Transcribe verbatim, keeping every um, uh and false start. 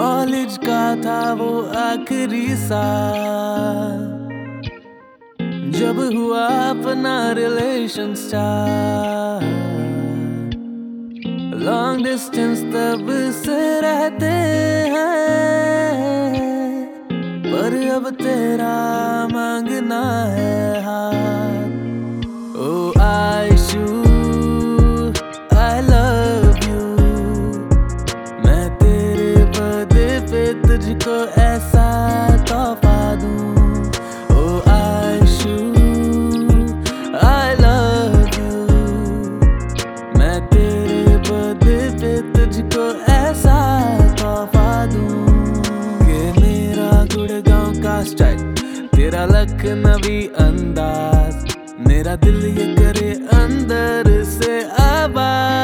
College का था वो आखिरी साल, जब हुआ अपना रिलेशन स्टार्ट। लॉन्ग डिस्टेंस तब से रहते हैं, पर अब तेरा मांगना है हाथ। ओ आयशू, आई लव यू, मैं तेरे बर्थडे पे तुझको ऐसा तोहफा दूं। ओ आयशू, आई लव यू, मैं तेरे बर्थडे पे तुझको ऐसा तोहफा दूं कि मेरा गुड़गांव का स्टाइल, तेरा लखनवी अंदाज, मेरा दिल ये करे अंदर से आवाज।